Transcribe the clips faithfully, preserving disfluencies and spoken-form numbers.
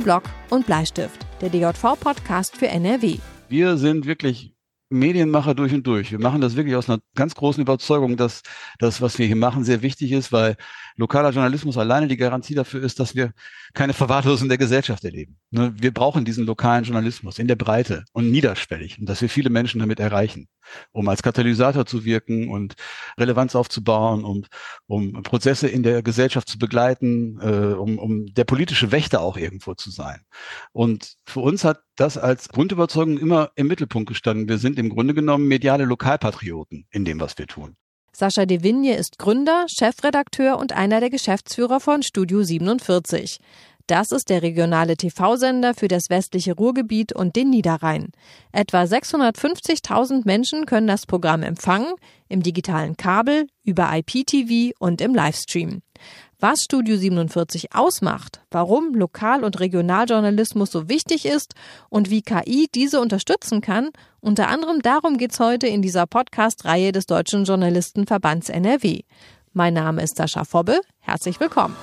Block und Bleistift, der D J V-Podcast für N R W. Wir sind wirklich Medienmacher durch und durch. Wir machen das wirklich aus einer ganz großen Überzeugung, dass das, was wir hier machen, sehr wichtig ist, weil lokaler Journalismus alleine die Garantie dafür ist, dass wir keine Verwahrlosung der Gesellschaft erleben. Wir brauchen diesen lokalen Journalismus in der Breite und niederschwellig und dass wir viele Menschen damit erreichen, um als Katalysator zu wirken und Relevanz aufzubauen, um, um Prozesse in der Gesellschaft zu begleiten, äh, um, um der politische Wächter auch irgendwo zu sein. Und für uns hat das als Grundüberzeugung immer im Mittelpunkt gestanden. Wir sind im Grunde genommen mediale Lokalpatrioten in dem, was wir tun. Sascha de Vigne ist Gründer, Chefredakteur und einer der Geschäftsführer von Studio siebenundvierzig. Das ist der regionale T V-Sender für das westliche Ruhrgebiet und den Niederrhein. Etwa sechshundertfünfzigtausend Menschen können das Programm empfangen, im digitalen Kabel, über I P T V und im Livestream. Was Studio siebenundvierzig ausmacht, warum Lokal- und Regionaljournalismus so wichtig ist und wie K I diese unterstützen kann, unter anderem darum geht's heute in dieser Podcast-Reihe des Deutschen Journalistenverbands N R W. Mein Name ist Sascha Fobbe. Herzlich willkommen.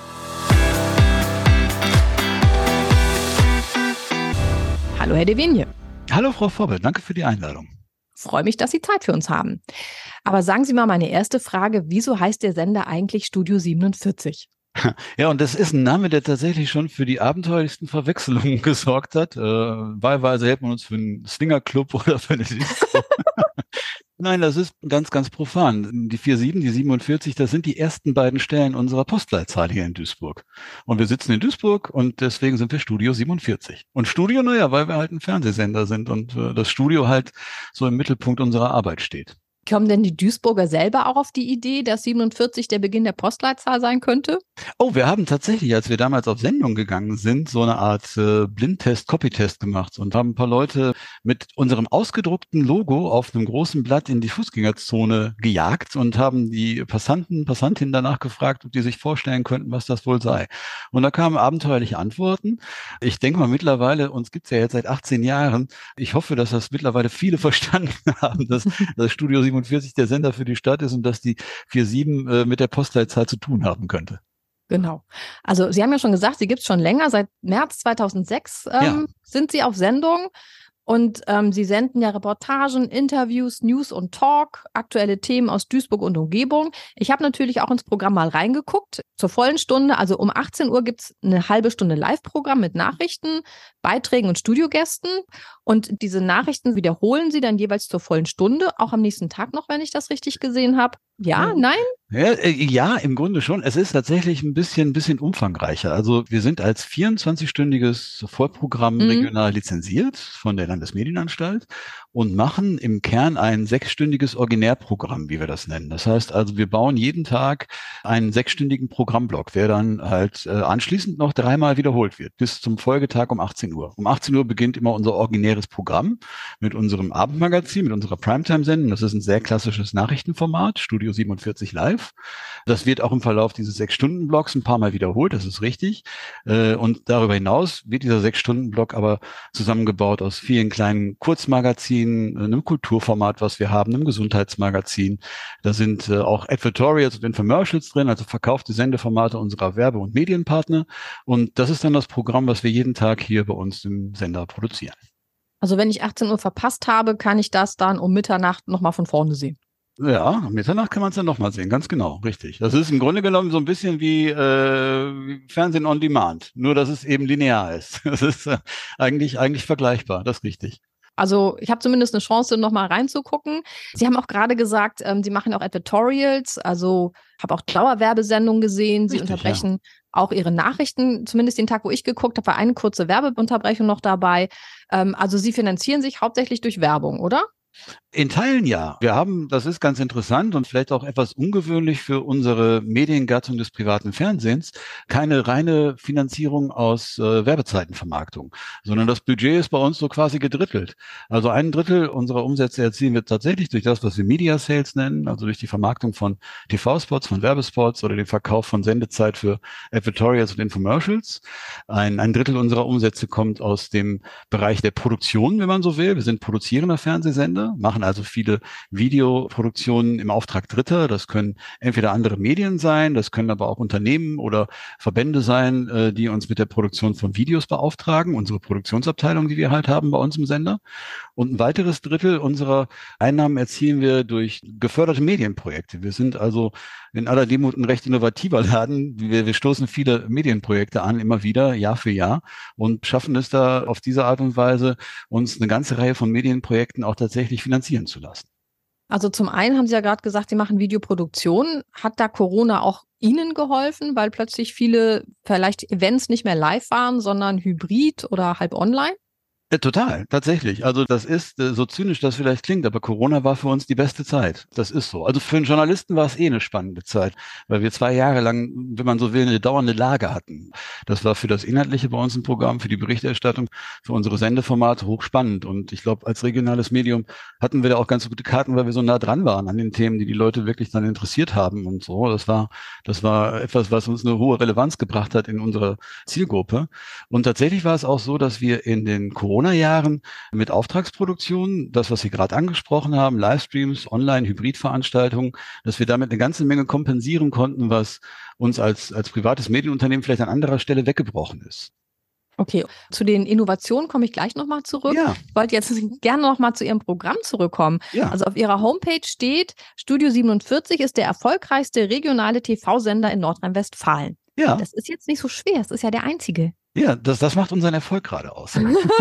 Hallo, Herr de Vigne. Hallo, Frau Fobbe. Danke für die Einladung. Freue mich, dass Sie Zeit für uns haben. Aber sagen Sie mal meine erste Frage, wieso heißt der Sender eigentlich Studio siebenundvierzig? Ja, und das ist ein Name, der tatsächlich schon für die abenteuerlichsten Verwechslungen gesorgt hat. Äh, wahlweise hält man uns für einen Swingerclub oder für eine Disco. Nein, das ist ganz, ganz profan. Die siebenundvierzig, die siebenundvierzig, das sind die ersten beiden Stellen unserer Postleitzahl hier in Duisburg. Und wir sitzen in Duisburg und deswegen sind wir Studio siebenundvierzig. Und Studio, naja, weil wir halt ein Fernsehsender sind und äh, das Studio halt so im Mittelpunkt unserer Arbeit steht. Kommen denn die Duisburger selber auch auf die Idee, dass siebenundvierzig der Beginn der Postleitzahl sein könnte? Oh, wir haben tatsächlich, als wir damals auf Sendung gegangen sind, so eine Art äh, Blindtest, Copytest gemacht und haben ein paar Leute mit unserem ausgedruckten Logo auf einem großen Blatt in die Fußgängerzone gejagt und haben die Passanten, Passantinnen danach gefragt, ob die sich vorstellen könnten, was das wohl sei. Und da kamen abenteuerliche Antworten. Ich denke mal, mittlerweile, uns gibt's ja jetzt seit achtzehn Jahren, ich hoffe, dass das mittlerweile viele verstanden haben, dass das Studio siebenundvierzig der Sender für die Stadt ist und dass die siebenundvierzig äh, mit der Postleitzahl zu tun haben könnte. Genau. Also Sie haben ja schon gesagt, Sie gibt es schon länger. Seit März zweitausendsechs ähm, ja. sind Sie auf Sendung und ähm, Sie senden ja Reportagen, Interviews, News und Talk, aktuelle Themen aus Duisburg und Umgebung. Ich habe natürlich auch ins Programm mal reingeguckt, zur vollen Stunde. Also um achtzehn Uhr gibt es eine halbe Stunde Live-Programm mit Nachrichten, Beiträgen und Studiogästen. Und diese Nachrichten wiederholen Sie dann jeweils zur vollen Stunde, auch am nächsten Tag noch, wenn ich das richtig gesehen habe. Ja, nein? Ja, äh, ja, im Grunde schon. Es ist tatsächlich ein bisschen, ein bisschen umfangreicher. Also wir sind als vierundzwanzig-stündiges Vollprogramm mhm. regional lizenziert von der Landesmedienanstalt und machen im Kern ein sechsstündiges Originärprogramm, wie wir das nennen. Das heißt also, wir bauen jeden Tag einen sechsstündigen Programmblock, der dann halt äh, anschließend noch dreimal wiederholt wird, bis zum Folgetag um achtzehn Uhr. Um achtzehn Uhr beginnt immer unser originäres Programm mit unserem Abendmagazin, mit unserer Primetime-Sendung. Das ist ein sehr klassisches Nachrichtenformat, Studio siebenundvierzig Live. Das wird auch im Verlauf dieses Sechs-Stunden-Blocks ein paar Mal wiederholt, das ist richtig. Und darüber hinaus wird dieser Sechs-Stunden-Block aber zusammengebaut aus vielen kleinen Kurzmagazinen, einem Kulturformat, was wir haben, einem Gesundheitsmagazin. Da sind auch Advertorials und Infomercials drin, also verkaufte Sendeformate unserer Werbe- und Medienpartner. Und das ist dann das Programm, was wir jeden Tag hier bei uns im Sender produzieren. Also wenn ich achtzehn Uhr verpasst habe, kann ich das dann um Mitternacht nochmal von vorne sehen? Ja, um Mitternacht kann man es dann nochmal sehen, ganz genau, richtig. Das ist im Grunde genommen so ein bisschen wie, äh, wie Fernsehen on Demand, nur dass es eben linear ist. Das ist äh, eigentlich, eigentlich vergleichbar, das ist richtig. Also ich habe zumindest eine Chance, noch mal reinzugucken. Sie haben auch gerade gesagt, ähm, Sie machen auch Advertorials, also habe auch Dauerwerbesendungen gesehen. Sie Richtig, unterbrechen ja. auch Ihre Nachrichten, zumindest den Tag, wo ich geguckt habe, war eine kurze Werbeunterbrechung noch dabei. Ähm, also Sie finanzieren sich hauptsächlich durch Werbung, oder? In Teilen ja. Wir haben, das ist ganz interessant und vielleicht auch etwas ungewöhnlich für unsere Mediengattung des privaten Fernsehens, keine reine Finanzierung aus äh, Werbezeitenvermarktung, sondern das Budget ist bei uns so quasi gedrittelt. Also ein Drittel unserer Umsätze erzielen wir tatsächlich durch das, was wir Media Sales nennen, also durch die Vermarktung von T V-Spots, von Werbespots oder den Verkauf von Sendezeit für Advertorials und Infomercials. Ein, ein Drittel unserer Umsätze kommt aus dem Bereich der Produktion, wenn man so will. Wir sind produzierender Fernsehsender. Sender, machen also viele Videoproduktionen im Auftrag Dritter. Das können entweder andere Medien sein, das können aber auch Unternehmen oder Verbände sein, äh, die uns mit der Produktion von Videos beauftragen, unsere Produktionsabteilung, die wir halt haben bei uns im Sender. Und ein weiteres Drittel unserer Einnahmen erzielen wir durch geförderte Medienprojekte. Wir sind also in aller Demut ein recht innovativer Laden. Wir, wir stoßen viele Medienprojekte an, immer wieder, Jahr für Jahr, und schaffen es da auf diese Art und Weise, uns eine ganze Reihe von Medienprojekten auch tatsächlich finanzieren zu lassen. Also zum einen haben Sie ja gerade gesagt, Sie machen Videoproduktion. Hat da Corona auch Ihnen geholfen, weil plötzlich viele vielleicht Events nicht mehr live waren, sondern hybrid oder halb online? Ja, total, tatsächlich. Also das ist, äh, so zynisch das vielleicht klingt, aber Corona war für uns die beste Zeit. Das ist so. Also für einen Journalisten war es eh eine spannende Zeit, weil wir zwei Jahre lang, wenn man so will, eine dauernde Lage hatten. Das war für das Inhaltliche bei uns im Programm, für die Berichterstattung, für unsere Sendeformate hochspannend. Und ich glaube, als regionales Medium hatten wir da auch ganz gute Karten, weil wir so nah dran waren an den Themen, die die Leute wirklich dann interessiert haben und so. Das war, das war etwas, was uns eine hohe Relevanz gebracht hat in unserer Zielgruppe. Und tatsächlich war es auch so, dass wir in den Corona Jahren mit Auftragsproduktionen, das, was Sie gerade angesprochen haben, Livestreams, Online-Hybridveranstaltungen, dass wir damit eine ganze Menge kompensieren konnten, was uns als, als privates Medienunternehmen vielleicht an anderer Stelle weggebrochen ist. Okay, zu den Innovationen komme ich gleich nochmal zurück. Ja. Ich wollte jetzt gerne nochmal zu Ihrem Programm zurückkommen. Ja. Also auf Ihrer Homepage steht, Studio siebenundvierzig ist der erfolgreichste regionale T V-Sender in Nordrhein-Westfalen. Ja. Das ist jetzt nicht so schwer, es ist ja der einzige. Ja, das, das macht unseren Erfolg gerade aus.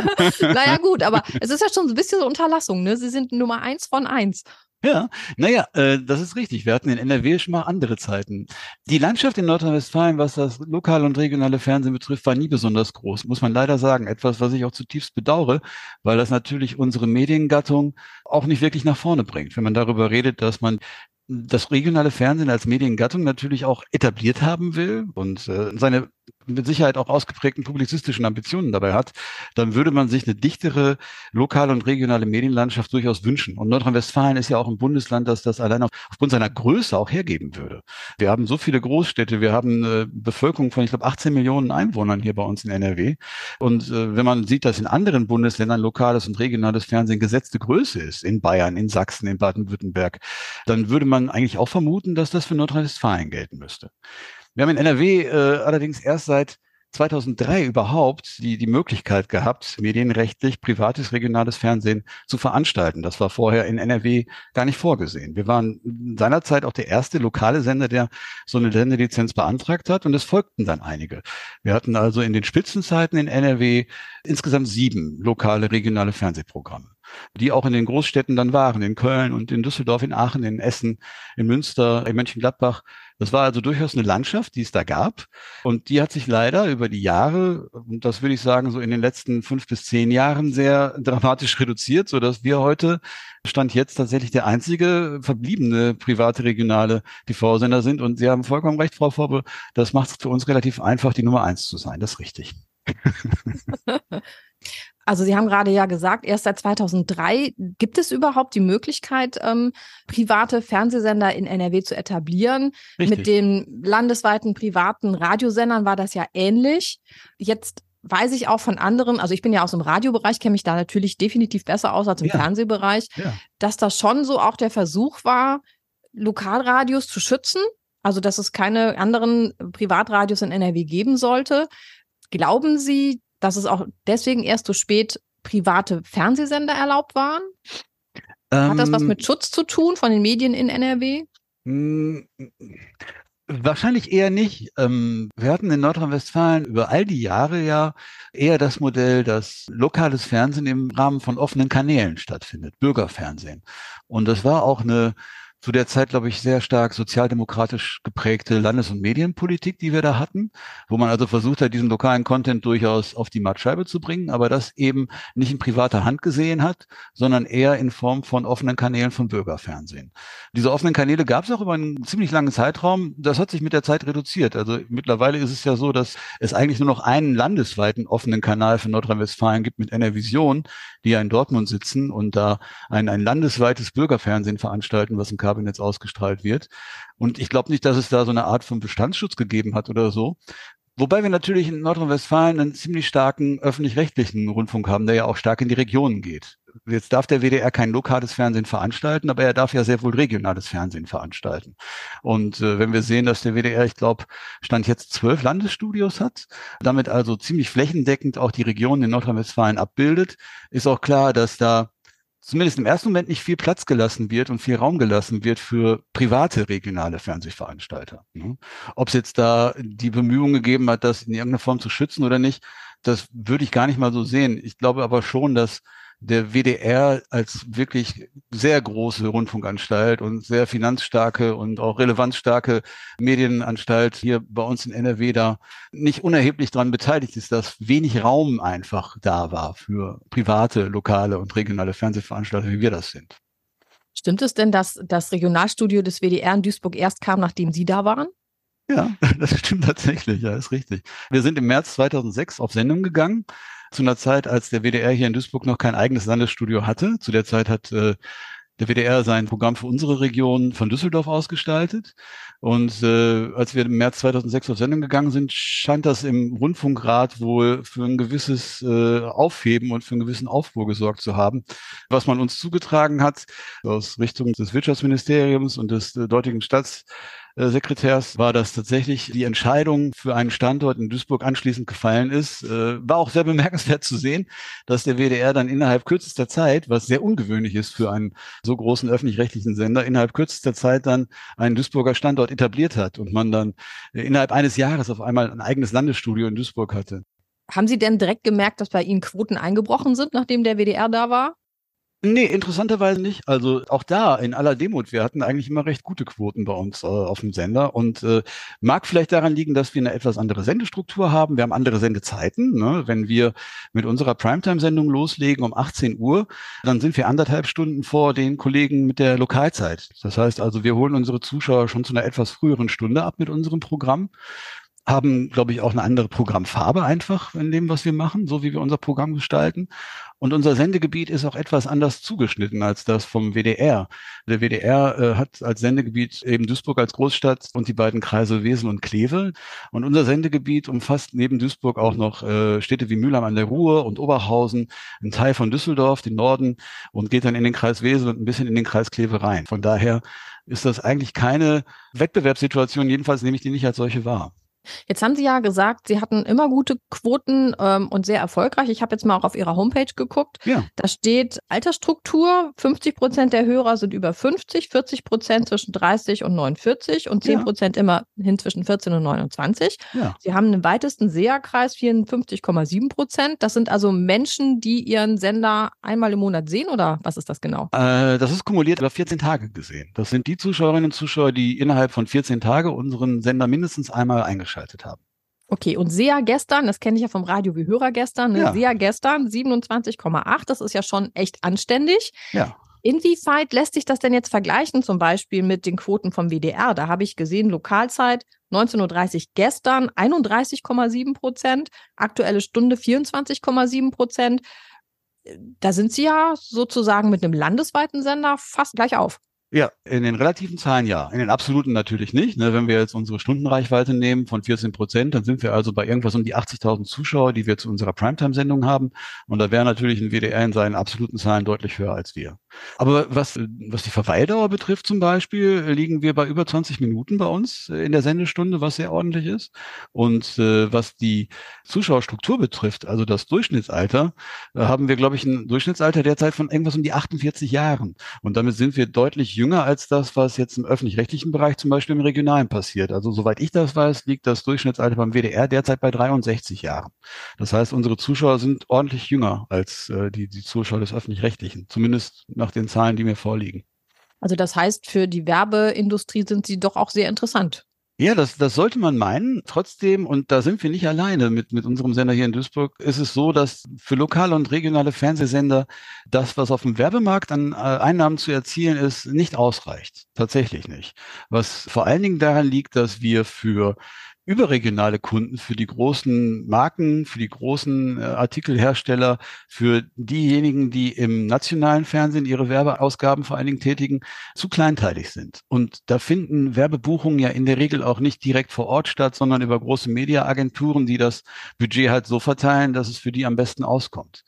Naja gut, aber es ist ja schon so ein bisschen so Unterlassung, ne? Sie sind Nummer eins von eins. Ja, naja, äh, das ist richtig. Wir hatten in N R W schon mal andere Zeiten. Die Landschaft in Nordrhein-Westfalen, was das lokale und regionale Fernsehen betrifft, war nie besonders groß, muss man leider sagen. Etwas, was ich auch zutiefst bedauere, weil das natürlich unsere Mediengattung auch nicht wirklich nach vorne bringt. Wenn man darüber redet, dass man das regionale Fernsehen als Mediengattung natürlich auch etabliert haben will und äh, seine mit Sicherheit auch ausgeprägten publizistischen Ambitionen dabei hat, dann würde man sich eine dichtere lokale und regionale Medienlandschaft durchaus wünschen. Und Nordrhein-Westfalen ist ja auch ein Bundesland, das das allein auf, aufgrund seiner Größe auch hergeben würde. Wir haben so viele Großstädte, wir haben eine Bevölkerung von, ich glaube, achtzehn Millionen Einwohnern hier bei uns in N R W. Und äh, wenn man sieht, dass in anderen Bundesländern lokales und regionales Fernsehen gesetzte Größe ist, in Bayern, in Sachsen, in Baden-Württemberg, dann würde man eigentlich auch vermuten, dass das für Nordrhein-Westfalen gelten müsste. Wir haben in N R W äh, allerdings erst seit zweitausenddrei überhaupt die, die Möglichkeit gehabt, medienrechtlich privates regionales Fernsehen zu veranstalten. Das war vorher in N R W gar nicht vorgesehen. Wir waren seinerzeit auch der erste lokale Sender, der so eine Sendelizenz beantragt hat, und es folgten dann einige. Wir hatten also in den Spitzenzeiten in N R W insgesamt sieben lokale regionale Fernsehprogramme, die auch in den Großstädten dann waren, in Köln und in Düsseldorf, in Aachen, in Essen, in Münster, in Mönchengladbach. Das war also durchaus eine Landschaft, die es da gab. Und die hat sich leider über die Jahre, und das würde ich sagen, so in den letzten fünf bis zehn Jahren sehr dramatisch reduziert, sodass wir heute, Stand jetzt, tatsächlich der einzige verbliebene private regionale T V-Sender sind. Und Sie haben vollkommen recht, Frau Vorbe, das macht es für uns relativ einfach, die Nummer eins zu sein. Das ist richtig. Also Sie haben gerade ja gesagt, erst seit zweitausenddrei gibt es überhaupt die Möglichkeit, ähm, private Fernsehsender in N R W zu etablieren. Richtig. Mit den landesweiten privaten Radiosendern war das ja ähnlich. Jetzt weiß ich auch von anderen, also ich bin ja aus dem Radiobereich, kenne mich da natürlich definitiv besser aus als im Ja. Fernsehbereich, Ja. dass das schon so auch der Versuch war, Lokalradios zu schützen. Also dass es keine anderen Privatradios in N R W geben sollte. Glauben Sie, dass es auch deswegen erst so spät private Fernsehsender erlaubt waren? Ähm, Hat das was mit Schutz zu tun von den Medien in N R W? mh, Wahrscheinlich eher nicht. Ähm, wir hatten in Nordrhein-Westfalen über all die Jahre ja eher das Modell, dass lokales Fernsehen im Rahmen von offenen Kanälen stattfindet, Bürgerfernsehen. Und das war auch eine zu der Zeit, glaube ich, sehr stark sozialdemokratisch geprägte Landes- und Medienpolitik, die wir da hatten, wo man also versucht hat, diesen lokalen Content durchaus auf die Mattscheibe zu bringen, aber das eben nicht in privater Hand gesehen hat, sondern eher in Form von offenen Kanälen von Bürgerfernsehen. Diese offenen Kanäle gab es auch über einen ziemlich langen Zeitraum. Das hat sich mit der Zeit reduziert. Also mittlerweile ist es ja so, dass es eigentlich nur noch einen landesweiten offenen Kanal für Nordrhein-Westfalen gibt mit N R Vision, die ja in Dortmund sitzen und da ein, ein landesweites Bürgerfernsehen veranstalten, was im Kabelnetz ausgestrahlt wird. Und ich glaube nicht, dass es da so eine Art von Bestandsschutz gegeben hat oder so. Wobei wir natürlich in Nordrhein-Westfalen einen ziemlich starken öffentlich-rechtlichen Rundfunk haben, der ja auch stark in die Regionen geht. jetzt darf der W D R kein lokales Fernsehen veranstalten, aber er darf ja sehr wohl regionales Fernsehen veranstalten. Und äh, wenn wir sehen, dass der W D R, ich glaube, Stand jetzt zwölf Landesstudios hat, damit also ziemlich flächendeckend auch die Regionen in Nordrhein-Westfalen abbildet, ist auch klar, dass da zumindest im ersten Moment nicht viel Platz gelassen wird und viel Raum gelassen wird für private regionale Fernsehveranstalter. Ne? Ob es jetzt da die Bemühungen gegeben hat, das in irgendeiner Form zu schützen oder nicht, das würde ich gar nicht mal so sehen. Ich glaube aber schon, dass der W D R als wirklich sehr große Rundfunkanstalt und sehr finanzstarke und auch relevanzstarke Medienanstalt hier bei uns in N R W da nicht unerheblich daran beteiligt ist, dass wenig Raum einfach da war für private, lokale und regionale Fernsehveranstalter, wie wir das sind. Stimmt es denn, dass das Regionalstudio des W D R in Duisburg erst kam, nachdem Sie da waren? Ja, das stimmt tatsächlich, ja, ist richtig. Wir sind im März zweitausendsechs auf Sendung gegangen, zu einer Zeit, als der W D R hier in Duisburg noch kein eigenes Landesstudio hatte. Zu der Zeit hat äh, der W D R sein Programm für unsere Region von Düsseldorf ausgestaltet. Und äh, als wir im März zweitausendsechs auf Sendung gegangen sind, scheint das im Rundfunkrat wohl für ein gewisses äh, Aufheben und für einen gewissen Aufruhr gesorgt zu haben. Was man uns zugetragen hat aus Richtung des Wirtschaftsministeriums und des äh, dortigen Staats Sekretärs war, dass tatsächlich die Entscheidung für einen Standort in Duisburg anschließend gefallen ist. Äh, war auch sehr bemerkenswert zu sehen, dass der W D R dann innerhalb kürzester Zeit, was sehr ungewöhnlich ist für einen so großen öffentlich-rechtlichen Sender, innerhalb kürzester Zeit dann einen Duisburger Standort etabliert hat und man dann äh, innerhalb eines Jahres auf einmal ein eigenes Landesstudio in Duisburg hatte. Haben Sie denn direkt gemerkt, dass bei Ihnen Quoten eingebrochen sind, nachdem der W D R da war? Nee, interessanterweise nicht. Also auch da in aller Demut, wir hatten eigentlich immer recht gute Quoten bei uns äh, auf dem Sender und äh, mag vielleicht daran liegen, dass wir eine etwas andere Sendestruktur haben. Wir haben andere Sendezeiten. Ne? Wenn wir mit unserer Primetime-Sendung loslegen um achtzehn Uhr, dann sind wir anderthalb Stunden vor den Kollegen mit der Lokalzeit. Das heißt also, wir holen unsere Zuschauer schon zu einer etwas früheren Stunde ab mit unserem Programm. Haben, glaube ich, auch eine andere Programmfarbe einfach in dem, was wir machen, so wie wir unser Programm gestalten. Und unser Sendegebiet ist auch etwas anders zugeschnitten als das vom W D R. Der W D R äh, hat als Sendegebiet eben Duisburg als Großstadt und die beiden Kreise Wesel und Kleve. Und unser Sendegebiet umfasst neben Duisburg auch noch äh, Städte wie Mülheim an der Ruhr und Oberhausen, einen Teil von Düsseldorf, den Norden, und geht dann in den Kreis Wesel und ein bisschen in den Kreis Kleve rein. Von daher ist das eigentlich keine Wettbewerbssituation, jedenfalls nehme ich die nicht als solche wahr. Jetzt haben Sie ja gesagt, Sie hatten immer gute Quoten ähm, und sehr erfolgreich. Ich habe jetzt mal auch auf Ihrer Homepage geguckt. Ja. Da steht Altersstruktur, fünfzig Prozent der Hörer sind über fünfzig, vierzig Prozent zwischen dreißig und neunundvierzig und zehn Prozent ja. immerhin zwischen vierzehn und neunundzwanzig. Ja. Sie haben den weitesten Seherkreis, vierundfünfzig Komma sieben Prozent. Das sind also Menschen, die ihren Sender einmal im Monat sehen, oder was ist das genau? Äh, das ist kumuliert über vierzehn Tage gesehen. Das sind die Zuschauerinnen und Zuschauer, die innerhalb von vierzehn Tagen unseren Sender mindestens einmal eingeschaltet haben. Okay, und Seher gestern, das kenne ich ja vom Radio wie Hörer gestern, ne? Ja. Seher gestern siebenundzwanzig Komma acht, das ist ja schon echt anständig. Ja. Inwieweit lässt sich das denn jetzt vergleichen, zum Beispiel mit den Quoten vom W D R? Da habe ich gesehen, Lokalzeit neunzehn Uhr dreißig gestern einunddreißig Komma sieben Prozent, aktuelle Stunde vierundzwanzig Komma sieben Prozent. Da sind Sie ja sozusagen mit einem landesweiten Sender fast gleich auf. Ja, in den relativen Zahlen ja, in den absoluten natürlich nicht. Ne? Wenn wir jetzt unsere Stundenreichweite nehmen von vierzehn Prozent, dann sind wir also bei irgendwas um die achtzigtausend Zuschauer, die wir zu unserer Primetime-Sendung haben. Und da wäre natürlich ein W D R in seinen absoluten Zahlen deutlich höher als wir. Aber was, was die Verweildauer betrifft zum Beispiel, liegen wir bei über zwanzig Minuten bei uns in der Sendestunde, was sehr ordentlich ist. Und äh, was die Zuschauerstruktur betrifft, also das Durchschnittsalter, äh, haben wir, glaube ich, ein Durchschnittsalter derzeit von irgendwas um die achtundvierzig Jahren. Und damit sind wir deutlich jünger als das, was jetzt im öffentlich-rechtlichen Bereich zum Beispiel im Regionalen passiert. Also soweit ich das weiß, liegt das Durchschnittsalter beim W D R derzeit bei dreiundsechzig Jahren. Das heißt, unsere Zuschauer sind ordentlich jünger als äh, die, die Zuschauer des öffentlich-rechtlichen, zumindest nach den Zahlen, die mir vorliegen. Also das heißt, für die Werbeindustrie sind sie doch auch sehr interessant. Ja, das, das sollte man meinen. Trotzdem, und da sind wir nicht alleine mit, mit unserem Sender hier in Duisburg, ist es so, dass für lokale und regionale Fernsehsender das, was auf dem Werbemarkt an äh, Einnahmen zu erzielen ist, nicht ausreicht. Tatsächlich nicht. Was vor allen Dingen daran liegt, dass wir für überregionale Kunden, für die großen Marken, für die großen äh, Artikelhersteller, für diejenigen, die im nationalen Fernsehen ihre Werbeausgaben vor allen Dingen tätigen, zu kleinteilig sind. Und da finden Werbebuchungen ja in der Regel auch nicht direkt vor Ort statt, sondern über große Mediaagenturen, die das Budget halt so verteilen, dass es für die am besten auskommt.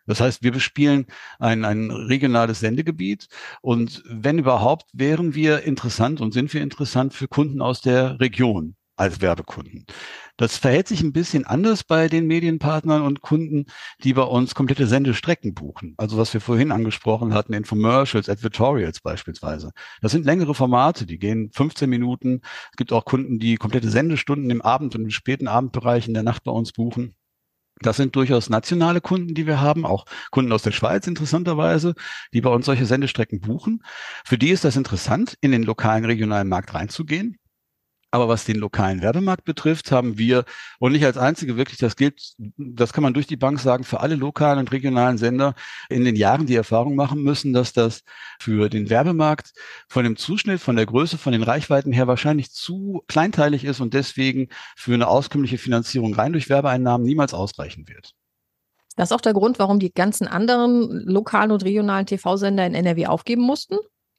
Das heißt, wir bespielen ein, ein regionales Sendegebiet und wenn überhaupt, wären wir interessant und sind wir interessant für Kunden aus der Region als Werbekunden. Das verhält sich ein bisschen anders bei den Medienpartnern und Kunden, die bei uns komplette Sendestrecken buchen. Also was wir vorhin angesprochen hatten, Infomercials, Advertorials beispielsweise. Das sind längere Formate, die gehen fünfzehn Minuten. Es gibt auch Kunden, die komplette Sendestunden im Abend- und im späten Abendbereich in der Nacht bei uns buchen. Das sind durchaus nationale Kunden, die wir haben, auch Kunden aus der Schweiz interessanterweise, die bei uns solche Sendestrecken buchen. Für die ist das interessant, in den lokalen, regionalen Markt reinzugehen. Aber was den lokalen Werbemarkt betrifft, haben wir, und nicht als einzige wirklich, das gilt, das kann man durch die Bank sagen, für alle lokalen und regionalen Sender in den Jahren die Erfahrung machen müssen, dass das für den Werbemarkt von dem Zuschnitt, von der Größe, von den Reichweiten her wahrscheinlich zu kleinteilig ist und deswegen für eine auskömmliche Finanzierung rein durch Werbeeinnahmen niemals ausreichen wird. Das ist auch der Grund, warum die ganzen anderen lokalen und regionalen T V-Sender in N R W aufgeben mussten?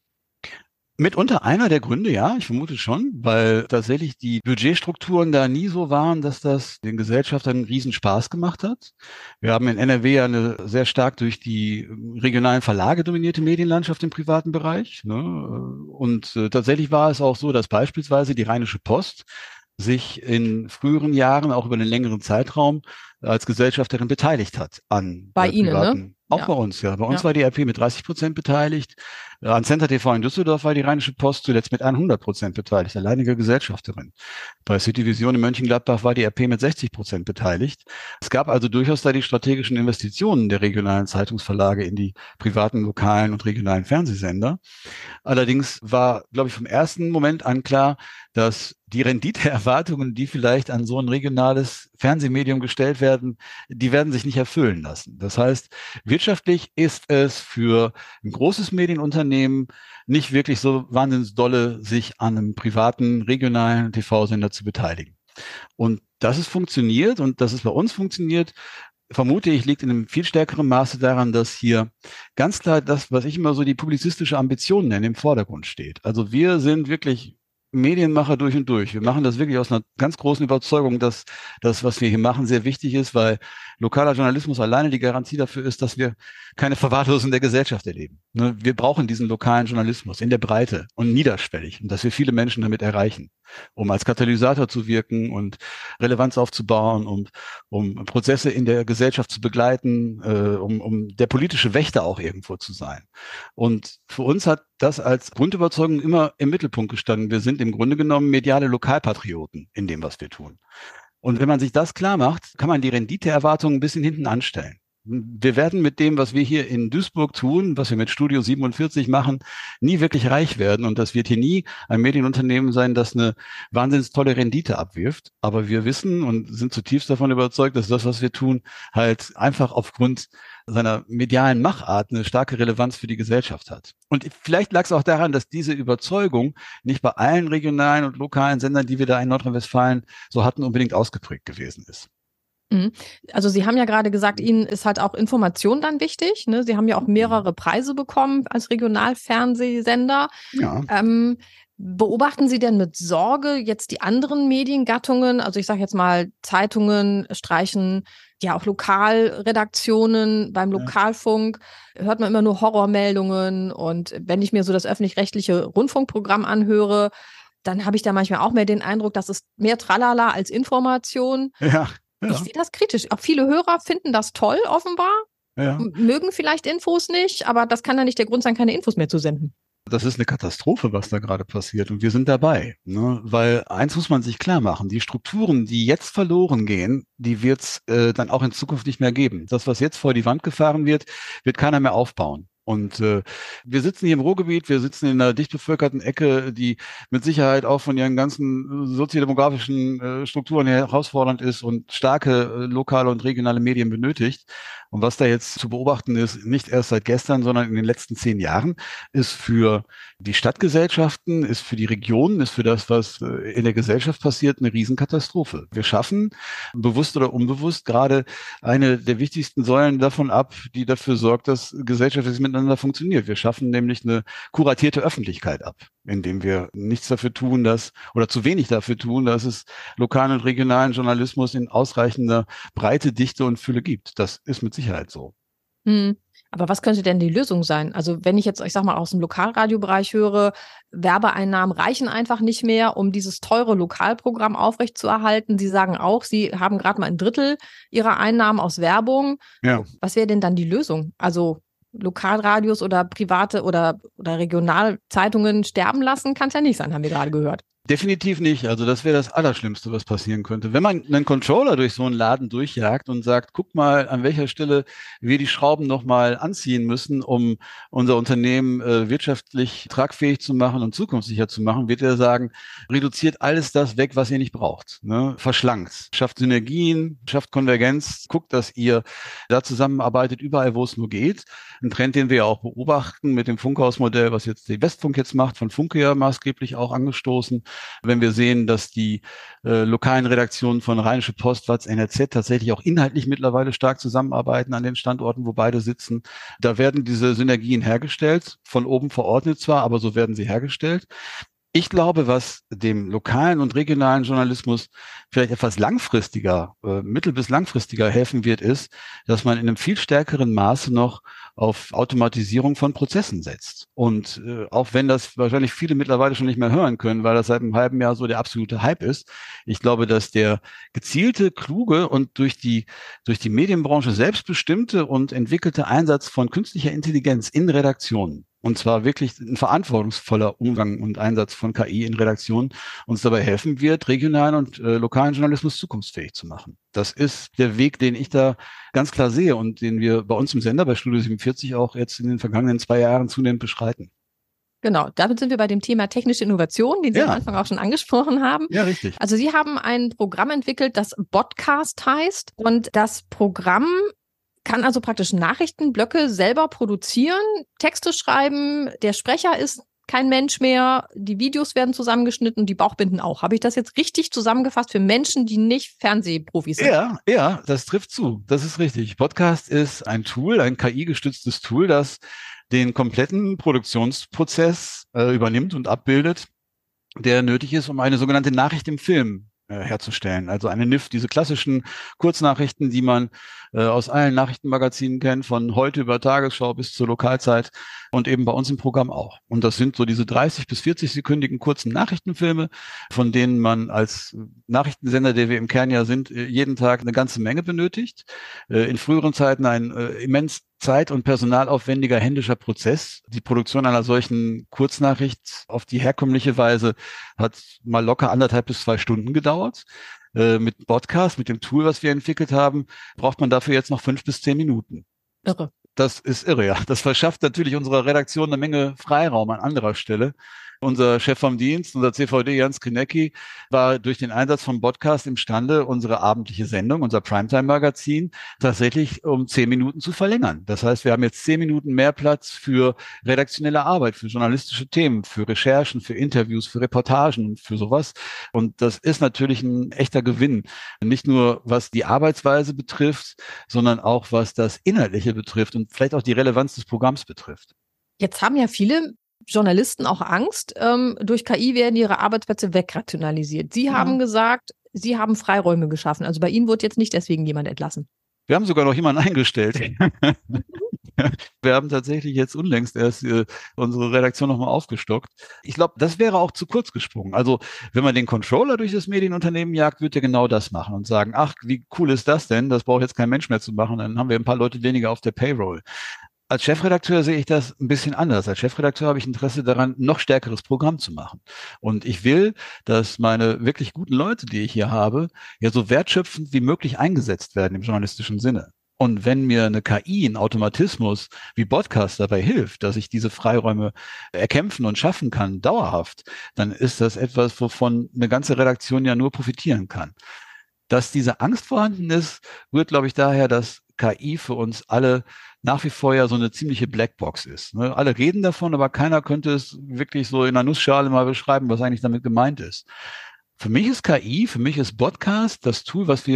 Mitunter einer der Gründe, ja, ich vermute schon, weil tatsächlich die Budgetstrukturen da nie so waren, dass das den Gesellschaftern einen riesen Spaß gemacht hat. Wir haben in N R W ja eine sehr stark durch die regionalen Verlage dominierte Medienlandschaft im privaten Bereich. Ne? Und äh, tatsächlich war es auch so, dass beispielsweise die Rheinische Post sich in früheren Jahren auch über einen längeren Zeitraum als Gesellschafterin beteiligt hat an bei äh, Ihnen, privaten, ne? auch Ja. bei uns, ja. Bei uns Ja. war die R P mit dreißig Prozent beteiligt. An Center T V in Düsseldorf war die Rheinische Post zuletzt mit hundert Prozent beteiligt, alleinige Gesellschafterin. Bei City Vision in Mönchengladbach war die R P mit sechzig Prozent beteiligt. Es gab also durchaus da die strategischen Investitionen der regionalen Zeitungsverlage in die privaten, lokalen und regionalen Fernsehsender. Allerdings war, glaube ich, vom ersten Moment an klar, dass die Renditeerwartungen, die vielleicht an so ein regionales Fernsehmedium gestellt werden, die werden sich nicht erfüllen lassen. Das heißt, wirtschaftlich ist es für ein großes Medienunternehmen nicht wirklich so wahnsinnig dolle, sich an einem privaten, regionalen T V-Sender zu beteiligen. Und dass es funktioniert und dass es bei uns funktioniert, vermute ich, liegt in einem viel stärkeren Maße daran, dass hier ganz klar das, was ich immer so die publizistische Ambition nenne, im Vordergrund steht. Also wir sind wirklich Medienmacher durch und durch. Wir machen das wirklich aus einer ganz großen Überzeugung, dass das, was wir hier machen, sehr wichtig ist, weil lokaler Journalismus alleine die Garantie dafür ist, dass wir keine Verwahrlosung der Gesellschaft erleben. Ne? Wir brauchen diesen lokalen Journalismus in der Breite und niederschwellig und dass wir viele Menschen damit erreichen, um als Katalysator zu wirken und Relevanz aufzubauen und um Prozesse in der Gesellschaft zu begleiten, äh, um, um der politische Wächter auch irgendwo zu sein. Und für uns hat das als Grundüberzeugung immer im Mittelpunkt gestanden. Wir sind im Grunde genommen mediale Lokalpatrioten in dem, was wir tun. Und wenn man sich das klar macht, kann man die Renditeerwartungen ein bisschen hinten anstellen. Wir werden mit dem, was wir hier in Duisburg tun, was wir mit Studio siebenundvierzig machen, nie wirklich reich werden. Und das wird hier nie ein Medienunternehmen sein, das eine wahnsinnig tolle Rendite abwirft. Aber wir wissen und sind zutiefst davon überzeugt, dass das, was wir tun, halt einfach aufgrund seiner medialen Machart eine starke Relevanz für die Gesellschaft hat. Und vielleicht lag es auch daran, dass diese Überzeugung nicht bei allen regionalen und lokalen Sendern, die wir da in Nordrhein-Westfalen so hatten, unbedingt ausgeprägt gewesen ist. Also Sie haben ja gerade gesagt, Ihnen ist halt auch Information dann wichtig. Ne? Sie haben ja auch mehrere Preise bekommen als Regionalfernsehsender. Ja. Ähm, beobachten Sie denn mit Sorge jetzt die anderen Mediengattungen? Also ich sage jetzt mal, Zeitungen streichen ja auch Lokalredaktionen. Beim Lokalfunk hört man immer nur Horrormeldungen. Und wenn ich mir so das öffentlich-rechtliche Rundfunkprogramm anhöre, dann habe ich da manchmal auch mehr den Eindruck, dass es mehr Tralala als Information. Ja. Ja. Ich sehe das kritisch. Auch viele Hörer finden das toll, offenbar. Ja. Mögen vielleicht Infos nicht, aber das kann ja nicht der Grund sein, keine Infos mehr zu senden. Das ist eine Katastrophe, was da gerade passiert. Und wir sind dabei. Ne? Weil eins muss man sich klar machen. Die Strukturen, die jetzt verloren gehen, die wird es äh, dann auch in Zukunft nicht mehr geben. Das, was jetzt vor die Wand gefahren wird, wird keiner mehr aufbauen. Und äh, wir sitzen hier im Ruhrgebiet, wir sitzen in einer dicht bevölkerten Ecke, die mit Sicherheit auch von ihren ganzen soziodemografischen äh, Strukturen her herausfordernd ist und starke äh, lokale und regionale Medien benötigt. Und was da jetzt zu beobachten ist, nicht erst seit gestern, sondern in den letzten zehn Jahren, ist für die Stadtgesellschaften, ist für die Regionen, ist für das, was äh, in der Gesellschaft passiert, eine Riesenkatastrophe. Wir schaffen, bewusst oder unbewusst, gerade eine der wichtigsten Säulen davon ab, die dafür sorgt, dass gesellschaftliches Miteinander funktioniert. Wir schaffen nämlich eine kuratierte Öffentlichkeit ab, indem wir nichts dafür tun, dass, oder zu wenig dafür tun, dass es lokalen und regionalen Journalismus in ausreichender Breite, Dichte und Fülle gibt. Das ist mit Sicherheit so. Hm. Aber was könnte denn die Lösung sein? Also wenn ich jetzt, ich sag mal, aus dem Lokalradiobereich höre, Werbeeinnahmen reichen einfach nicht mehr, um dieses teure Lokalprogramm aufrechtzuerhalten. Sie sagen auch, Sie haben gerade mal ein Drittel Ihrer Einnahmen aus Werbung. Ja. Was wäre denn dann die Lösung? Also Lokalradios oder private oder, oder Regionalzeitungen sterben lassen, kann es ja nicht sein, haben wir gerade gehört. Definitiv nicht. Also das wäre das Allerschlimmste, was passieren könnte. Wenn man einen Controller durch so einen Laden durchjagt und sagt, guck mal, an welcher Stelle wir die Schrauben nochmal anziehen müssen, um unser Unternehmen äh, wirtschaftlich tragfähig zu machen und zukunftssicher zu machen, wird er sagen, reduziert alles das weg, was ihr nicht braucht. Ne? Verschlankt, schafft Synergien, schafft Konvergenz, guckt, dass ihr da zusammenarbeitet, überall, wo es nur geht. Ein Trend, den wir ja auch beobachten mit dem Funkhausmodell, was jetzt die Westfunk jetzt macht, von Funke ja maßgeblich auch angestoßen. Wenn wir sehen, dass die äh, lokalen Redaktionen von Rheinische Post, W A Z, N R Z tatsächlich auch inhaltlich mittlerweile stark zusammenarbeiten an den Standorten, wo beide sitzen, da werden diese Synergien hergestellt, von oben verordnet zwar, aber so werden sie hergestellt. Ich glaube, was dem lokalen und regionalen Journalismus vielleicht etwas langfristiger, äh, mittel- bis langfristiger helfen wird, ist, dass man in einem viel stärkeren Maße noch auf Automatisierung von Prozessen setzt. Und äh, auch wenn das wahrscheinlich viele mittlerweile schon nicht mehr hören können, weil das seit einem halben Jahr so der absolute Hype ist, ich glaube, dass der gezielte, kluge und durch die, durch die Medienbranche selbstbestimmte und entwickelte Einsatz von künstlicher Intelligenz in Redaktionen, und zwar wirklich ein verantwortungsvoller Umgang und Einsatz von K I in Redaktionen, uns dabei helfen wird, regionalen und äh, lokalen Journalismus zukunftsfähig zu machen. Das ist der Weg, den ich da ganz klar sehe und den wir bei uns im Sender bei Studio siebenundvierzig auch jetzt in den vergangenen zwei Jahren zunehmend beschreiten. Genau, damit sind wir bei dem Thema technische Innovation, den Sie Ja. am Anfang auch schon angesprochen haben. Ja, richtig. Also Sie haben ein Programm entwickelt, das Podcast heißt, und das Programm kann also praktisch Nachrichtenblöcke selber produzieren, Texte schreiben, der Sprecher ist kein Mensch mehr, die Videos werden zusammengeschnitten und die Bauchbinden auch. Habe ich das jetzt richtig zusammengefasst für Menschen, die nicht Fernsehprofis sind? Ja, ja, das trifft zu. Das ist richtig. Podcast ist ein Tool, ein K I-gestütztes Tool, das den kompletten Produktionsprozess äh, übernimmt und abbildet, der nötig ist, um eine sogenannte Nachricht im Film äh, herzustellen. Also eine N I F, diese klassischen Kurznachrichten, die man äh, aus allen Nachrichtenmagazinen kennt, von heute über Tagesschau bis zur Lokalzeit und eben bei uns im Programm auch. Und das sind so diese dreißig bis vierzig sekündigen kurzen Nachrichtenfilme, von denen man als Nachrichtensender, der wir im Kern ja sind, jeden Tag eine ganze Menge benötigt. Äh, in früheren Zeiten ein äh, immens zeit- und personalaufwendiger händischer Prozess. Die Produktion einer solchen Kurznachricht auf die herkömmliche Weise hat mal locker anderthalb bis zwei Stunden gedauert. Äh, mit Podcast, mit dem Tool, was wir entwickelt haben, braucht man dafür jetzt noch fünf bis zehn Minuten. Irre. Das ist irre, ja. Das verschafft natürlich unserer Redaktion eine Menge Freiraum an anderer Stelle. Unser Chef vom Dienst, unser C V D Jans Krinecki, war durch den Einsatz vom Podcast imstande, unsere abendliche Sendung, unser Primetime-Magazin, tatsächlich um zehn Minuten zu verlängern. Das heißt, wir haben jetzt zehn Minuten mehr Platz für redaktionelle Arbeit, für journalistische Themen, für Recherchen, für Interviews, für Reportagen, für sowas. Und das ist natürlich ein echter Gewinn. Nicht nur was die Arbeitsweise betrifft, sondern auch was das Inhaltliche betrifft und vielleicht auch die Relevanz des Programms betrifft. Jetzt haben ja viele Journalisten auch Angst, ähm, durch K I werden ihre Arbeitsplätze wegrationalisiert. Sie Ja. haben gesagt, Sie haben Freiräume geschaffen. Also bei Ihnen wurde jetzt nicht deswegen jemand entlassen. Wir haben sogar noch jemanden eingestellt. Wir haben tatsächlich jetzt unlängst erst äh, unsere Redaktion nochmal aufgestockt. Ich glaube, das wäre auch zu kurz gesprungen. Also wenn man den Controller durch das Medienunternehmen jagt, wird er genau das machen und sagen, ach, wie cool ist das denn? Das braucht jetzt kein Mensch mehr zu machen. Dann haben wir ein paar Leute weniger auf der Payroll. Als Chefredakteur sehe ich das ein bisschen anders. Als Chefredakteur habe ich Interesse daran, noch stärkeres Programm zu machen. Und ich will, dass meine wirklich guten Leute, die ich hier habe, ja so wertschöpfend wie möglich eingesetzt werden im journalistischen Sinne. Und wenn mir eine K I, ein Automatismus wie Podcast dabei hilft, dass ich diese Freiräume erkämpfen und schaffen kann, dauerhaft, dann ist das etwas, wovon eine ganze Redaktion ja nur profitieren kann. Dass diese Angst vorhanden ist, rührt, glaube ich, daher, dass K I für uns alle nach wie vor ja so eine ziemliche Blackbox ist. Ne? Alle reden davon, aber keiner könnte es wirklich so in einer Nussschale mal beschreiben, was eigentlich damit gemeint ist. Für mich ist K I, für mich ist Podcast das Tool, was wir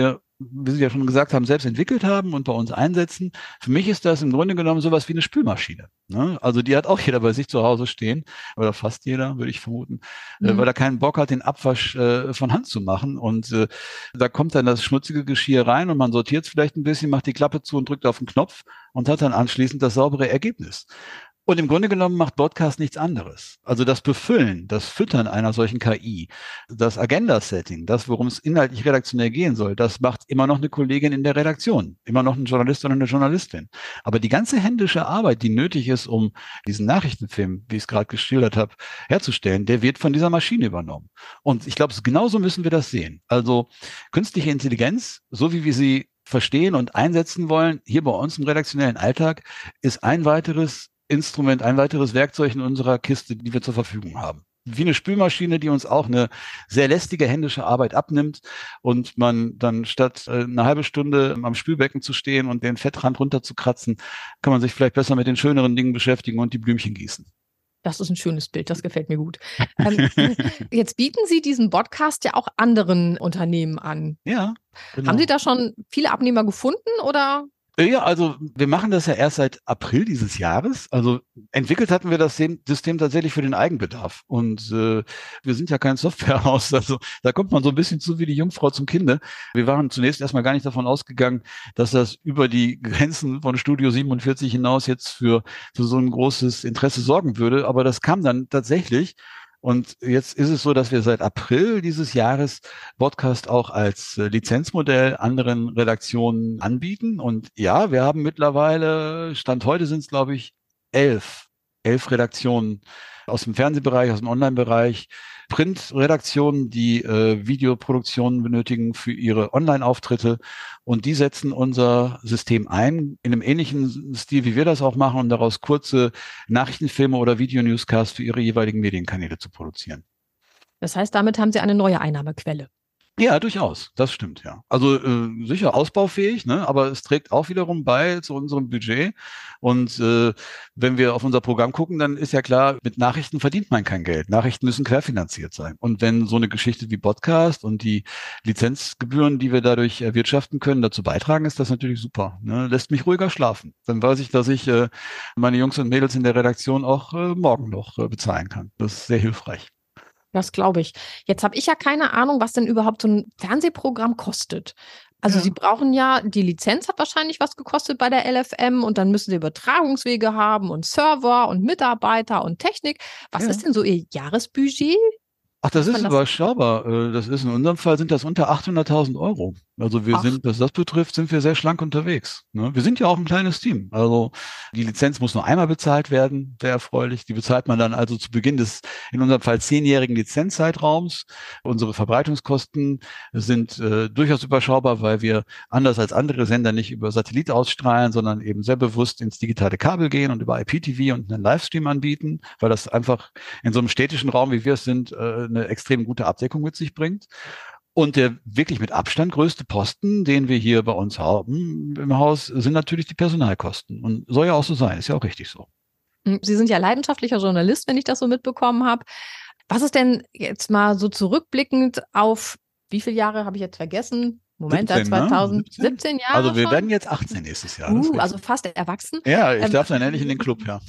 wie Sie ja schon gesagt haben, selbst entwickelt haben und bei uns einsetzen. Für mich ist das im Grunde genommen sowas wie eine Spülmaschine. Ne? Also die hat auch jeder bei sich zu Hause stehen, oder fast jeder, würde ich vermuten, mhm. äh, weil er keinen Bock hat, den Abwasch äh, von Hand zu machen. Und äh, da kommt dann das schmutzige Geschirr rein und man sortiert es vielleicht ein bisschen, macht die Klappe zu und drückt auf den Knopf und hat dann anschließend das saubere Ergebnis. Und im Grunde genommen macht Podcast nichts anderes. Also das Befüllen, das Füttern einer solchen K I, das Agenda-Setting, das, worum es inhaltlich redaktionell gehen soll, das macht immer noch eine Kollegin in der Redaktion, immer noch ein Journalist oder eine Journalistin. Aber die ganze händische Arbeit, die nötig ist, um diesen Nachrichtenfilm, wie ich es gerade geschildert habe, herzustellen, der wird von dieser Maschine übernommen. Und ich glaube, genauso müssen wir das sehen. Also künstliche Intelligenz, so wie wir sie verstehen und einsetzen wollen, hier bei uns im redaktionellen Alltag, ist ein weiteres Instrument, ein weiteres Werkzeug in unserer Kiste, die wir zur Verfügung haben. Wie eine Spülmaschine, die uns auch eine sehr lästige händische Arbeit abnimmt und man dann statt äh, eine halbe Stunde am Spülbecken zu stehen und den Fettrand runterzukratzen, kann man sich vielleicht besser mit den schöneren Dingen beschäftigen und die Blümchen gießen. Das ist ein schönes Bild, das gefällt mir gut. Ähm, jetzt bieten Sie diesen Podcast ja auch anderen Unternehmen an. Ja, genau. Haben Sie da schon viele Abnehmer gefunden oder? Ja, also wir machen das ja erst seit April dieses Jahres. Also entwickelt hatten wir das System tatsächlich für den Eigenbedarf. Und äh, wir sind ja kein Softwarehaus. Also da kommt man so ein bisschen zu wie die Jungfrau zum Kinde. Wir waren zunächst erstmal gar nicht davon ausgegangen, dass das über die Grenzen von Studio siebenundvierzig hinaus jetzt für, für so ein großes Interesse sorgen würde. Aber das kam dann tatsächlich. Und jetzt ist es so, dass wir seit April dieses Jahres Podcast auch als Lizenzmodell anderen Redaktionen anbieten. Und ja, wir haben mittlerweile, Stand heute sind es, glaube ich, elf, elf Redaktionen aus dem Fernsehbereich, aus dem Online-Bereich, Printredaktionen, die äh, Videoproduktionen benötigen für ihre Online-Auftritte. Und die setzen unser System ein, in einem ähnlichen Stil, wie wir das auch machen, um daraus kurze Nachrichtenfilme oder Videonewscasts für ihre jeweiligen Medienkanäle zu produzieren. Das heißt, damit haben Sie eine neue Einnahmequelle. Ja, durchaus. Das stimmt, ja. Also äh, sicher ausbaufähig, ne? Aber es trägt auch wiederum bei zu unserem Budget. Und äh, wenn wir auf unser Programm gucken, dann ist ja klar, mit Nachrichten verdient man kein Geld. Nachrichten müssen querfinanziert sein. Und wenn so eine Geschichte wie Podcast und die Lizenzgebühren, die wir dadurch erwirtschaften können, dazu beitragen, ist das natürlich super. Ne? Lässt mich ruhiger schlafen. Dann weiß ich, dass ich äh, meine Jungs und Mädels in der Redaktion auch äh, morgen noch äh, bezahlen kann. Das ist sehr hilfreich. Das glaube ich. Jetzt habe ich ja keine Ahnung, was denn überhaupt so ein Fernsehprogramm kostet. Also ja. Sie brauchen ja, die Lizenz hat wahrscheinlich was gekostet bei der L F M und dann müssen Sie Übertragungswege haben und Server und Mitarbeiter und Technik. Was ja. ist denn so Ihr Jahresbudget? Ach, das ist überschaubar. Das ist in unserem Fall sind das unter achthunderttausend Euro. Also wir Ach. sind, was das betrifft, sind wir sehr schlank unterwegs. Wir sind ja auch ein kleines Team. Also die Lizenz muss nur einmal bezahlt werden, sehr erfreulich. Die bezahlt man dann also zu Beginn des, in unserem Fall zehnjährigen Lizenzzeitraums. Unsere Verbreitungskosten sind äh, durchaus überschaubar, weil wir anders als andere Sender nicht über Satellit ausstrahlen, sondern eben sehr bewusst ins digitale Kabel gehen und über I P T V und einen Livestream anbieten, weil das einfach in so einem städtischen Raum, wie wir es sind, äh, eine extrem gute Abdeckung mit sich bringt. Und der wirklich mit Abstand größte Posten, den wir hier bei uns haben im Haus, sind natürlich die Personalkosten. Und soll ja auch so sein, ist ja auch richtig so. Sie sind ja leidenschaftlicher Journalist, wenn ich das so mitbekommen habe. Was ist denn jetzt mal so zurückblickend auf, wie viele Jahre habe ich jetzt vergessen? Moment, siebzehn, da zweitausendsiebzehn ne? Jahre Also wir schon? werden jetzt achtzehn nächstes Jahr. Uh, also fast erwachsen. Ja, ich ähm, darf dann endlich in den Club, ja.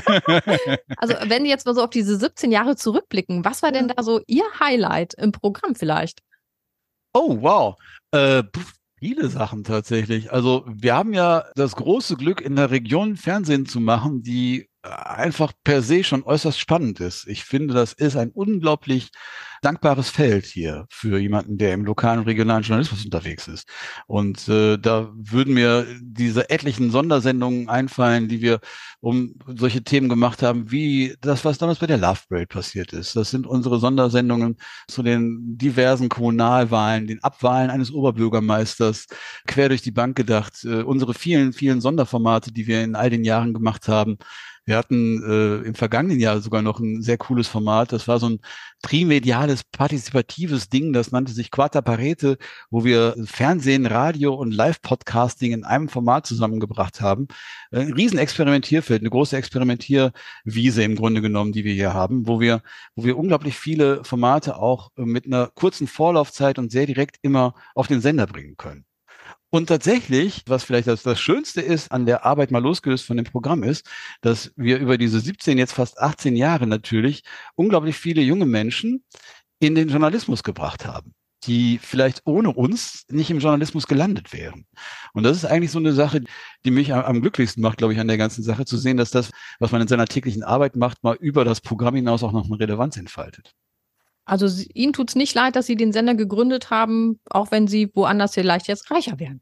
Also wenn Sie jetzt mal so auf diese siebzehn Jahre zurückblicken, was war denn da so Ihr Highlight im Programm vielleicht? Oh, wow. Äh, pf, viele Sachen tatsächlich. Also wir haben ja das große Glück, in der Region Fernsehen zu machen, die einfach per se schon äußerst spannend ist. Ich finde, das ist ein unglaublich dankbares Feld hier für jemanden, der im lokalen und regionalen Journalismus unterwegs ist. Und äh, da würden mir diese etlichen Sondersendungen einfallen, die wir um solche Themen gemacht haben, wie das, was damals bei der Love Parade passiert ist. Das sind unsere Sondersendungen zu den diversen Kommunalwahlen, den Abwahlen eines Oberbürgermeisters, quer durch die Bank gedacht, äh, unsere vielen, vielen Sonderformate, die wir in all den Jahren gemacht haben. Wir hatten äh, im vergangenen Jahr sogar noch ein sehr cooles Format. Das war so ein trimediales, partizipatives Ding. Das nannte sich Quarta Parete, wo wir Fernsehen, Radio und Live-Podcasting in einem Format zusammengebracht haben. Ein riesen Experimentierfeld, eine große Experimentierwiese im Grunde genommen, die wir hier haben, wo wir, wo wir unglaublich viele Formate auch mit einer kurzen Vorlaufzeit und sehr direkt immer auf den Sender bringen können. Und tatsächlich, was vielleicht das, das Schönste ist an der Arbeit mal losgelöst von dem Programm ist, dass wir über diese siebzehn, jetzt fast achtzehn Jahre natürlich unglaublich viele junge Menschen in den Journalismus gebracht haben, die vielleicht ohne uns nicht im Journalismus gelandet wären. Und das ist eigentlich so eine Sache, die mich am, am glücklichsten macht, glaube ich, an der ganzen Sache, zu sehen, dass das, was man in seiner täglichen Arbeit macht, mal über das Programm hinaus auch noch eine Relevanz entfaltet. Also Sie, Ihnen tut's nicht leid, dass Sie den Sender gegründet haben, auch wenn Sie woanders vielleicht jetzt reicher wären.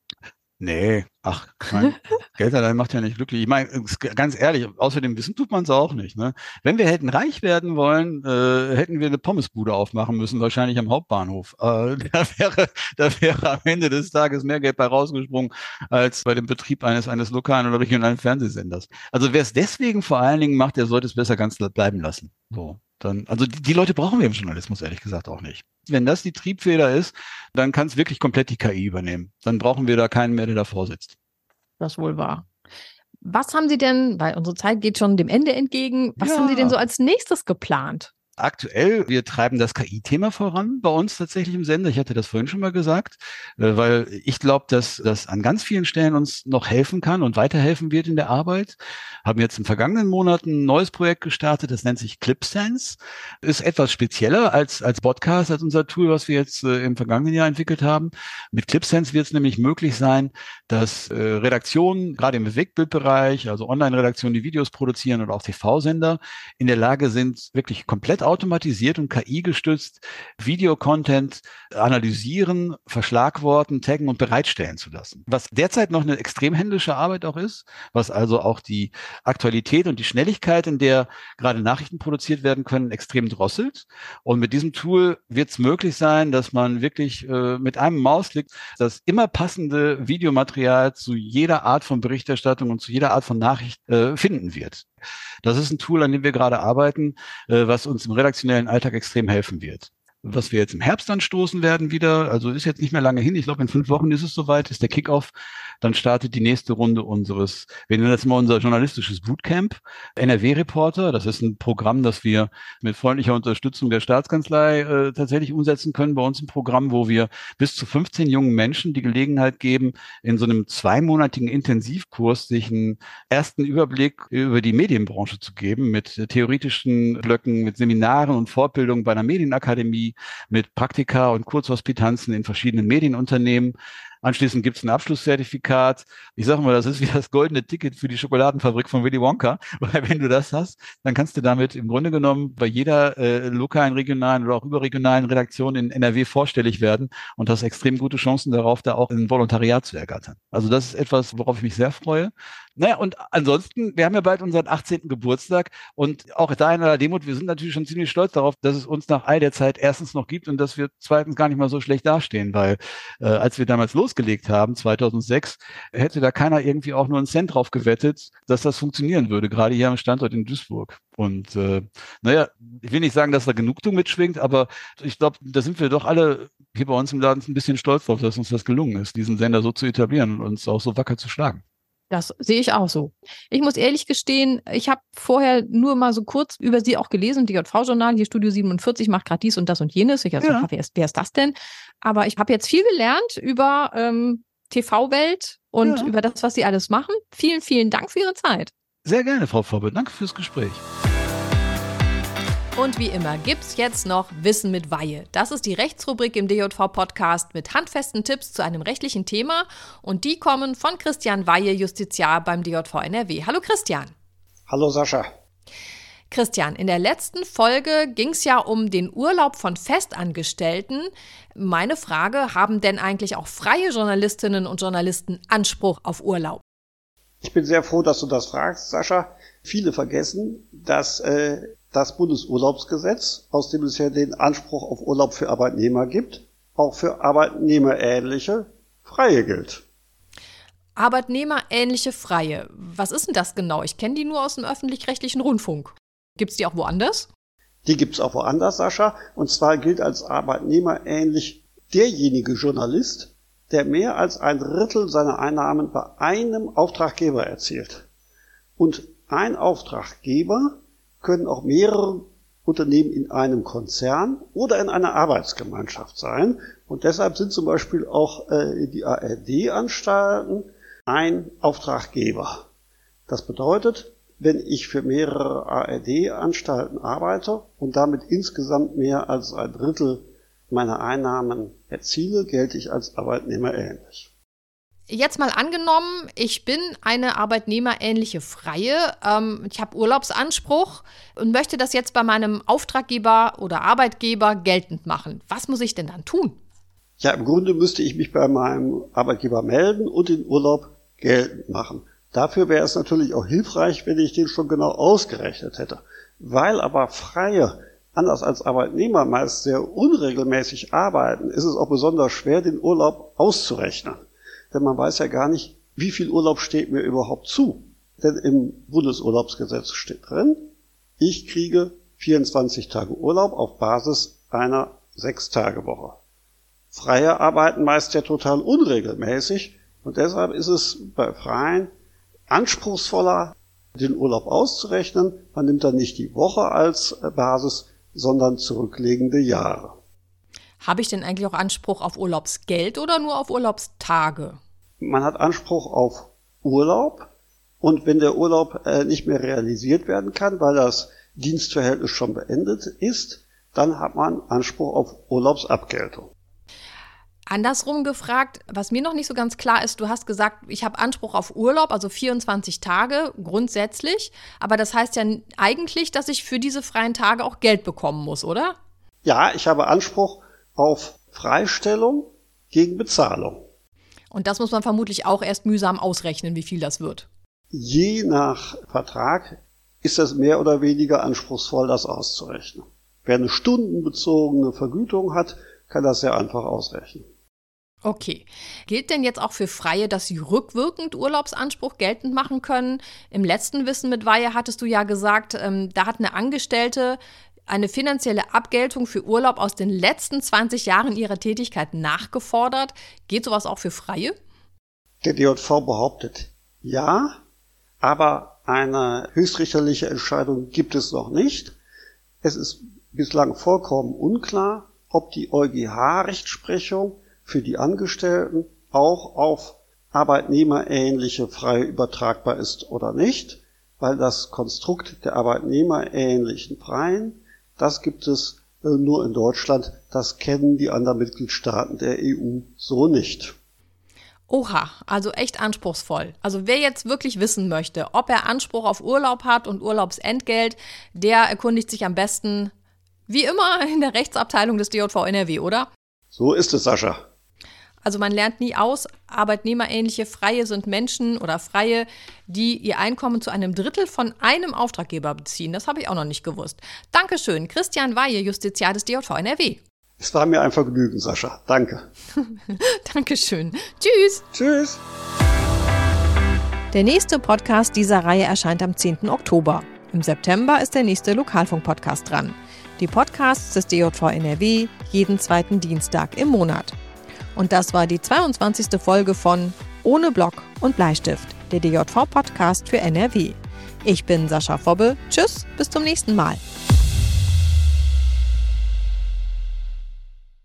Nee, ach, ich mein, Geld allein macht ja nicht glücklich. Ich meine, ganz ehrlich, außerdem wissen tut man es auch nicht. Ne? Wenn wir hätten reich werden wollen, äh, hätten wir eine Pommesbude aufmachen müssen, wahrscheinlich am Hauptbahnhof. Äh, da wäre, da wäre am Ende des Tages mehr Geld bei rausgesprungen, als bei dem Betrieb eines, eines lokalen oder regionalen Fernsehsenders. Also wer es deswegen vor allen Dingen macht, der sollte es besser ganz bleiben lassen. So. Dann, also die, die Leute brauchen wir im Journalismus ehrlich gesagt auch nicht. Wenn das die Triebfeder ist, dann kann es wirklich komplett die K I übernehmen. Dann brauchen wir da keinen mehr, der davor sitzt. Das wohl wahr. Was haben Sie denn, weil unsere Zeit geht schon dem Ende entgegen, was Ja. haben Sie denn so als nächstes geplant? Aktuell, wir treiben das K I-Thema voran bei uns tatsächlich im Sender. Ich hatte das vorhin schon mal gesagt, weil ich glaube, dass das an ganz vielen Stellen uns noch helfen kann und weiterhelfen wird in der Arbeit. Haben jetzt im vergangenen Monat ein neues Projekt gestartet, das nennt sich ClipSense. Ist etwas spezieller als als Podcast, als unser Tool, was wir jetzt äh, im vergangenen Jahr entwickelt haben. Mit ClipSense wird es nämlich möglich sein, dass äh, Redaktionen, gerade im Bewegtbildbereich, also Online-Redaktionen, die Videos produzieren oder auch T V-Sender, in der Lage sind, wirklich komplett automatisiert und K I-gestützt Videocontent analysieren, verschlagworten, taggen und bereitstellen zu lassen. Was derzeit noch eine extrem händische Arbeit auch ist, was also auch die Aktualität und die Schnelligkeit, in der gerade Nachrichten produziert werden können, extrem drosselt. Und mit diesem Tool wird es möglich sein, dass man wirklich äh, mit einem Mausklick das immer passende Videomaterial zu jeder Art von Berichterstattung und zu jeder Art von Nachricht äh, finden wird. Das ist ein Tool, an dem wir gerade arbeiten, äh, was uns im redaktionellen Alltag extrem helfen wird. Was wir jetzt im Herbst anstoßen werden wieder, also ist jetzt nicht mehr lange hin, ich glaube in fünf Wochen ist es soweit, ist der Kickoff, dann startet die nächste Runde unseres, wir nennen das mal unser journalistisches Bootcamp, N R W-Reporter, das ist ein Programm, das wir mit freundlicher Unterstützung der Staatskanzlei äh, tatsächlich umsetzen können bei uns im Programm, wo wir bis zu fünfzehn jungen Menschen die Gelegenheit geben, in so einem zweimonatigen Intensivkurs sich einen ersten Überblick über die Medienbranche zu geben, mit theoretischen Blöcken, mit Seminaren und Fortbildungen bei einer Medienakademie, mit Praktika und Kurzhospitanzen in verschiedenen Medienunternehmen. Anschließend gibt es ein Abschlusszertifikat. Ich sage mal, das ist wie das goldene Ticket für die Schokoladenfabrik von Willy Wonka, weil wenn du das hast, dann kannst du damit im Grunde genommen bei jeder äh, lokalen, regionalen oder auch überregionalen Redaktion in N R W vorstellig werden und hast extrem gute Chancen darauf, da auch ein Volontariat zu ergattern. Also das ist etwas, worauf ich mich sehr freue. Naja, und ansonsten, wir haben ja bald unseren achtzehnten Geburtstag und auch da in aller Demut, wir sind natürlich schon ziemlich stolz darauf, dass es uns nach all der Zeit erstens noch gibt und dass wir zweitens gar nicht mal so schlecht dastehen, weil äh, als wir damals losgelegt haben, zweitausendsechs, hätte da keiner irgendwie auch nur einen Cent drauf gewettet, dass das funktionieren würde, gerade hier am Standort in Duisburg. Und äh, naja, ich will nicht sagen, dass da Genugtuung mitschwingt, aber ich glaube, da sind wir doch alle hier bei uns im Laden ein bisschen stolz drauf, dass uns das gelungen ist, diesen Sender so zu etablieren und uns auch so wacker zu schlagen. Das sehe ich auch so. Ich muss ehrlich gestehen, ich habe vorher nur mal so kurz über Sie auch gelesen, D J V-Journal, hier Studio siebenundvierzig macht gerade dies und das und jenes. Ich dachte, ja. wer, ist, wer ist das denn? Aber ich habe jetzt viel gelernt über ähm, T V-Welt und ja. über das, was Sie alles machen. Vielen, vielen Dank für Ihre Zeit. Sehr gerne, Frau Vorbild. Danke fürs Gespräch. Und wie immer gibt's jetzt noch Wissen mit Weihe. Das ist die Rechtsrubrik im D J V-Podcast mit handfesten Tipps zu einem rechtlichen Thema. Und die kommen von Christian Weihe, Justiziar beim D J V N R W. Hallo Christian. Hallo Sascha. Christian, in der letzten Folge ging's ja um den Urlaub von Festangestellten. Meine Frage, haben denn eigentlich auch freie Journalistinnen und Journalisten Anspruch auf Urlaub? Ich bin sehr froh, dass du das fragst, Sascha. Viele vergessen, dass äh, das Bundesurlaubsgesetz, aus dem es ja den Anspruch auf Urlaub für Arbeitnehmer gibt, auch für arbeitnehmerähnliche Freie gilt. Arbeitnehmerähnliche Freie. Was ist denn das genau? Ich kenne die nur aus dem öffentlich-rechtlichen Rundfunk. Gibt es die auch woanders? Die gibt es auch woanders, Sascha. Und zwar gilt als arbeitnehmerähnlich derjenige Journalist, der mehr als ein Drittel seiner Einnahmen bei einem Auftraggeber erzielt. Und ein Auftraggeber können auch mehrere Unternehmen in einem Konzern oder in einer Arbeitsgemeinschaft sein. Und deshalb sind zum Beispiel auch äh, die A R D-Anstalten ein Auftraggeber. Das bedeutet, wenn ich für mehrere A R D-Anstalten arbeite und damit insgesamt mehr als ein Drittel meiner Einnahmen erziele, gelte ich als arbeitnehmerähnlich. Jetzt mal angenommen, ich bin eine arbeitnehmerähnliche Freie, ähm, ich habe Urlaubsanspruch und möchte das jetzt bei meinem Auftraggeber oder Arbeitgeber geltend machen. Was muss ich denn dann tun? Ja, im Grunde müsste ich mich bei meinem Arbeitgeber melden und den Urlaub geltend machen. Dafür wäre es natürlich auch hilfreich, wenn ich den schon genau ausgerechnet hätte. Weil aber Freie, anders als Arbeitnehmer, meist sehr unregelmäßig arbeiten, ist es auch besonders schwer, den Urlaub auszurechnen. Denn man weiß ja gar nicht, wie viel Urlaub steht mir überhaupt zu. Denn im Bundesurlaubsgesetz steht drin, ich kriege vierundzwanzig Tage Urlaub auf Basis einer Sechs-Tage-Woche. Freie arbeiten meist ja total unregelmäßig und deshalb ist es bei Freien anspruchsvoller, den Urlaub auszurechnen. Man nimmt dann nicht die Woche als Basis, sondern zurückliegende Jahre. Habe ich denn eigentlich auch Anspruch auf Urlaubsgeld oder nur auf Urlaubstage? Man hat Anspruch auf Urlaub und wenn der Urlaub äh, nicht mehr realisiert werden kann, weil das Dienstverhältnis schon beendet ist, dann hat man Anspruch auf Urlaubsabgeltung. Andersrum gefragt, was mir noch nicht so ganz klar ist, du hast gesagt, ich habe Anspruch auf Urlaub, also vierundzwanzig Tage grundsätzlich, aber das heißt ja eigentlich, dass ich für diese freien Tage auch Geld bekommen muss, oder? Ja, ich habe Anspruch auf Freistellung gegen Bezahlung. Und das muss man vermutlich auch erst mühsam ausrechnen, wie viel das wird. Je nach Vertrag ist es mehr oder weniger anspruchsvoll, das auszurechnen. Wer eine stundenbezogene Vergütung hat, kann das sehr einfach ausrechnen. Okay. Gilt denn jetzt auch für Freie, dass sie rückwirkend Urlaubsanspruch geltend machen können? Im letzten Wissen mit Weihe hattest du ja gesagt, ähm, da hat eine Angestellte eine finanzielle Abgeltung für Urlaub aus den letzten zwanzig Jahren ihrer Tätigkeit nachgefordert. Geht sowas auch für Freie? Der D J V behauptet ja, aber eine höchstrichterliche Entscheidung gibt es noch nicht. Es ist bislang vollkommen unklar, ob die EuGH-Rechtsprechung für die Angestellten auch auf arbeitnehmerähnliche Freie übertragbar ist oder nicht, weil das Konstrukt der arbeitnehmerähnlichen Freien, das gibt es äh, nur in Deutschland, das kennen die anderen Mitgliedstaaten der E U so nicht. Oha, also echt anspruchsvoll. Also wer jetzt wirklich wissen möchte, ob er Anspruch auf Urlaub hat und Urlaubsentgelt, der erkundigt sich am besten, wie immer, in der Rechtsabteilung des D J V N R W, oder? So ist es, Sascha. Also man lernt nie aus, arbeitnehmerähnliche Freie sind Menschen oder Freie, die ihr Einkommen zu einem Drittel von einem Auftraggeber beziehen. Das habe ich auch noch nicht gewusst. Dankeschön, Christian Weihe, Justiziar des D J V N R W. Es war mir ein Vergnügen, Sascha. Danke. Dankeschön. Tschüss. Tschüss. Der nächste Podcast dieser Reihe erscheint am zehnten Oktober. Im September ist der nächste Lokalfunk-Podcast dran. Die Podcasts des D J V N R W jeden zweiten Dienstag im Monat. Und das war die zweiundzwanzigste Folge von Ohne Block und Bleistift, der D J V-Podcast für N R W. Ich bin Sascha Fobbe. Tschüss, bis zum nächsten Mal.